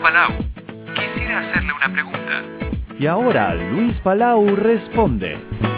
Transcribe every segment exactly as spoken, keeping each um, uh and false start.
Palau. Quisiera hacerle una pregunta. Y ahora Luis Palau responde.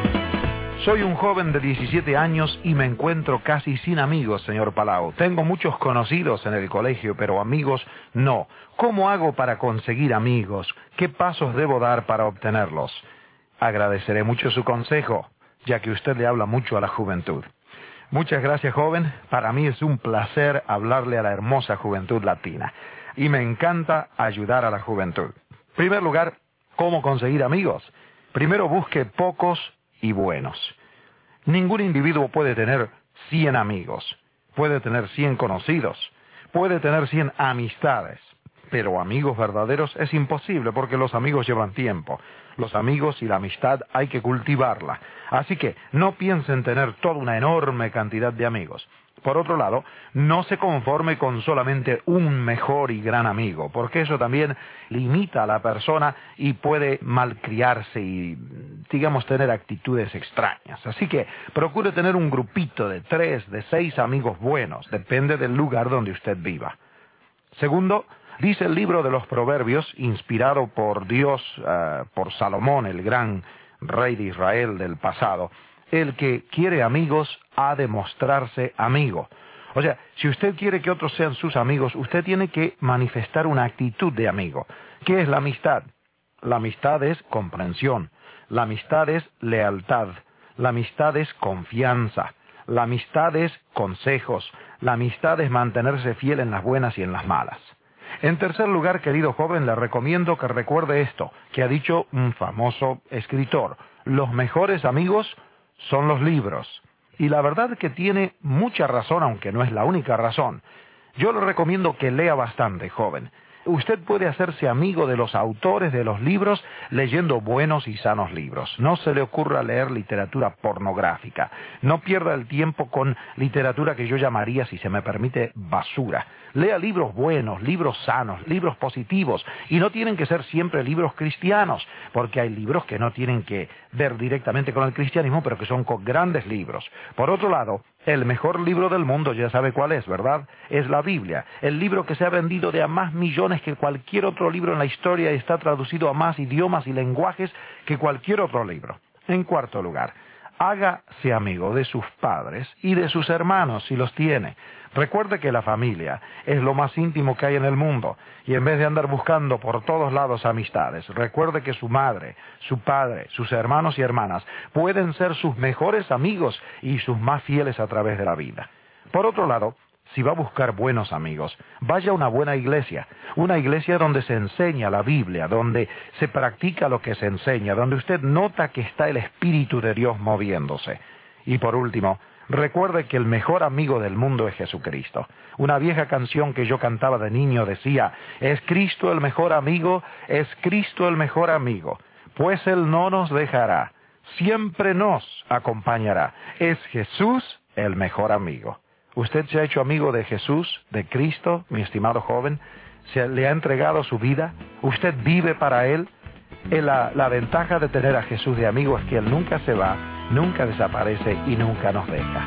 Soy un joven de diecisiete años y me encuentro casi sin amigos, señor Palau. Tengo muchos conocidos en el colegio, pero amigos no. ¿Cómo hago para conseguir amigos? ¿Qué pasos debo dar para obtenerlos? Agradeceré mucho su consejo, ya que usted le habla mucho a la juventud. Muchas gracias, joven. Para mí es un placer hablarle a la hermosa juventud latina. Y me encanta ayudar a la juventud. En primer lugar, ¿cómo conseguir amigos? Primero busque pocos y buenos. Ningún individuo puede tener cien amigos. Puede tener cien conocidos. Puede tener cien amistades. Pero amigos verdaderos es imposible porque los amigos llevan tiempo. Los amigos y la amistad hay que cultivarla. Así que no piense en tener toda una enorme cantidad de amigos. Por otro lado, no se conforme con solamente un mejor y gran amigo, porque eso también limita a la persona y puede malcriarse y, digamos, tener actitudes extrañas. Así que procure tener un grupito de tres, de seis amigos buenos, depende del lugar donde usted viva. Segundo, dice el libro de los Proverbios, inspirado por Dios, uh, por Salomón, el gran rey de Israel del pasado, el que quiere amigos ha de mostrarse amigo. O sea, si usted quiere que otros sean sus amigos, usted tiene que manifestar una actitud de amigo. ¿Qué es la amistad? La amistad es comprensión, la amistad es lealtad, la amistad es confianza, la amistad es consejos, la amistad es mantenerse fiel en las buenas y en las malas. En tercer lugar, querido joven, le recomiendo que recuerde esto, que ha dicho un famoso escritor: los mejores amigos son los libros. Y la verdad que tiene mucha razón, aunque no es la única razón. Yo le recomiendo que lea bastante, joven. Usted puede hacerse amigo de los autores de los libros leyendo buenos y sanos libros. No se le ocurra leer literatura pornográfica. No pierda el tiempo con literatura que yo llamaría, si se me permite, basura. Lea libros buenos, libros sanos, libros positivos. Y no tienen que ser siempre libros cristianos, porque hay libros que no tienen que ver directamente con el cristianismo, pero que son grandes libros. Por otro lado, el mejor libro del mundo, ya sabe cuál es, ¿verdad? Es la Biblia. El libro que se ha vendido de a más millones que cualquier otro libro en la historia y está traducido a más idiomas y lenguajes que cualquier otro libro. En cuarto lugar, hágase amigo de sus padres y de sus hermanos, si los tiene. Recuerde que la familia es lo más íntimo que hay en el mundo, y en vez de andar buscando por todos lados amistades, recuerde que su madre, su padre, sus hermanos y hermanas pueden ser sus mejores amigos y sus más fieles a través de la vida. Por otro lado, si va a buscar buenos amigos, vaya a una buena iglesia, una iglesia donde se enseña la Biblia, donde se practica lo que se enseña, donde usted nota que está el Espíritu de Dios moviéndose. Y por último, recuerde que el mejor amigo del mundo es Jesucristo. Una vieja canción que yo cantaba de niño decía: es Cristo el mejor amigo, es Cristo el mejor amigo, pues Él no nos dejará, siempre nos acompañará. Es Jesús el mejor amigo. ¿Usted se ha hecho amigo de Jesús, de Cristo, mi estimado joven? ¿Se le ha entregado su vida? ¿Usted vive para Él? La, la ventaja de tener a Jesús de amigo es que Él nunca se va, nunca desaparece y nunca nos deja.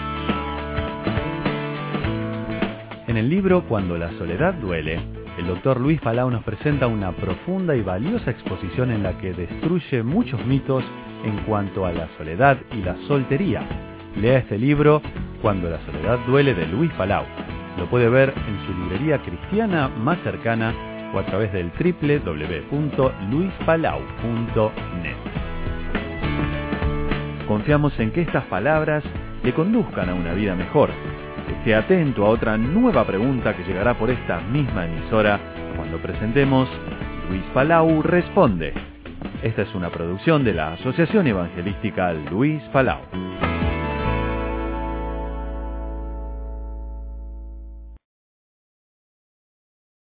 En el libro Cuando la soledad duele, el doctor Luis Palau nos presenta una profunda y valiosa exposición en la que destruye muchos mitos en cuanto a la soledad y la soltería. Lea este libro, Cuando la soledad duele, de Luis Palau. Lo puede ver en su librería cristiana más cercana o a través del doble u doble u doble u punto luis palau punto net. Confiamos en que estas palabras le conduzcan a una vida mejor. Esté atento a otra nueva pregunta que llegará por esta misma emisora cuando presentemos Luis Palau Responde. Esta es una producción de la Asociación Evangelística Luis Palau.